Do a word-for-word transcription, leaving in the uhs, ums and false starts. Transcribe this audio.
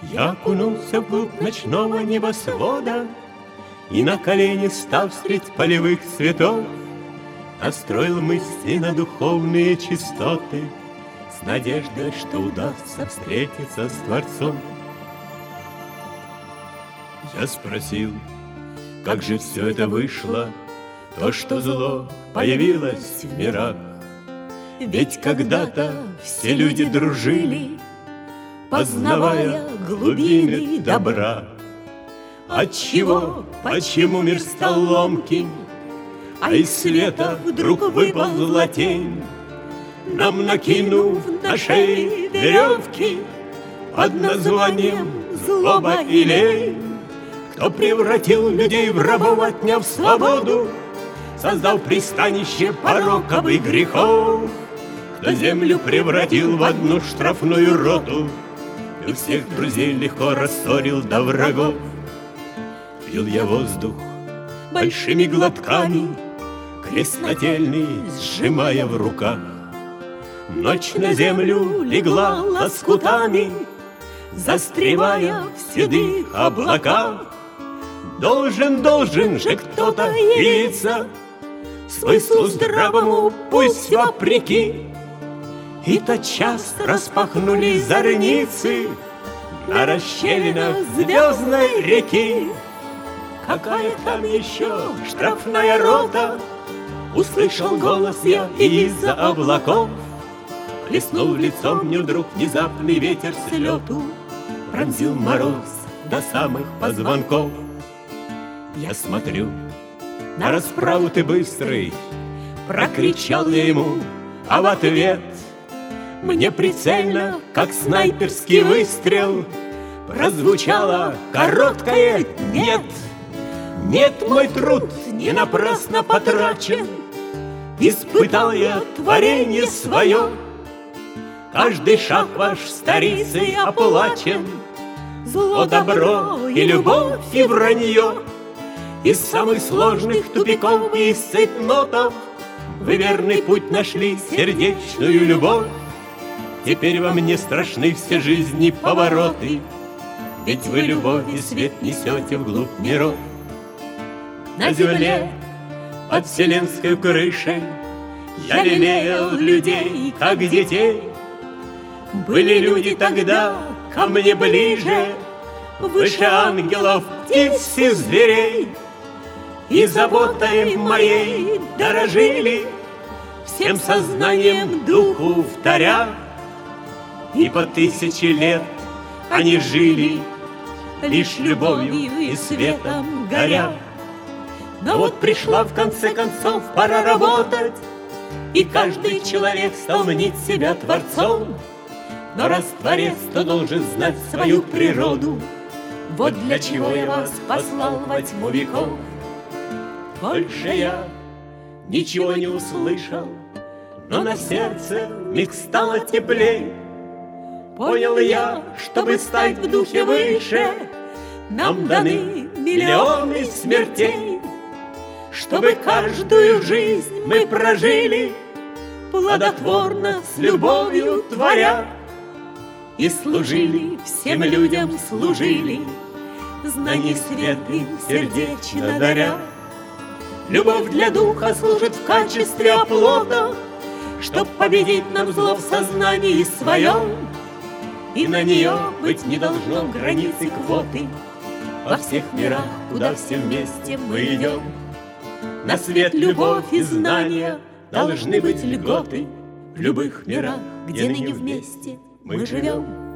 Я окунулся вглубь ночного небосвода и на колени став средь полевых цветов настроил мысли на духовные чистоты с надеждой, что удастся встретиться с Творцом. Я спросил, как же все это вышло, то, что зло появилось в мирах. Ведь когда-то все люди дружили, познавая глубины добра. Отчего, почему мир стал ломким, а из света вдруг выползла тень, нам накинув на шеи веревки под названием злоба и лень? Кто превратил людей в рабов, отняв свободу, создав пристанище пороков и грехов? Кто землю превратил в одну штрафную роту и всех друзей легко рассорил до врагов? Пил я воздух большими глотками, крест нательный сжимая в руках. Ночь на землю легла лоскутами, застревая в седых облаках. Должен, должен же кто-то явиться смыслу здравому, пусть вопреки. И тотчас распахнулись зорницы на расщелинах звездной реки. Какая там еще штрафная рота? Услышал голос я и из-за облаков плеснул в лицо мне вдруг внезапный ветер с лету, пронзил мороз до самых позвонков. Я смотрю, на расправу ты быстрый, прокричал я ему, а в ответ мне прицельно, как снайперский выстрел, прозвучало короткое «нет». Нет, мой труд не напрасно потрачен, испытал я творение свое. Каждый шаг ваш старицей оплачен, зло, добро и любовь и вранье. Из самых сложных тупиков и из цейтнотов вы верный путь нашли, сердечную любовь. Теперь вам не страшны все жизни повороты, ведь вы любовь и свет несете вглубь миров. На земле под вселенской крышей я лелеял людей, как детей. Были люди тогда ко мне ближе, выше ангелов, птиц и зверей. И заботой моей дорожили, всем сознанием духу вторя. И по тысячи лет они жили, лишь любовью и светом горя. Но вот пришла в конце концов пора работать, и каждый человек стал мнить себя творцом. Но раз творец, то должен знать свою природу. Вот для чего я вас послал во тьму веков. Больше я ничего не услышал, но на сердце вмиг стало теплей. Понял я, чтобы стать в духе выше, нам даны миллионы смертей. Чтобы каждую жизнь мы прожили, плодотворно с любовью творя, и служили, всем людям служили, знаний свет им сердечно даря. Любовь для духа служит в качестве оплота, чтоб победить нам зло в сознании своем. И на нее быть не должно границы квоты во всех мирах, куда все вместе мы идем. На свет любовь и знания должны быть льготы в любых мирах, где ныне вместе мы живем.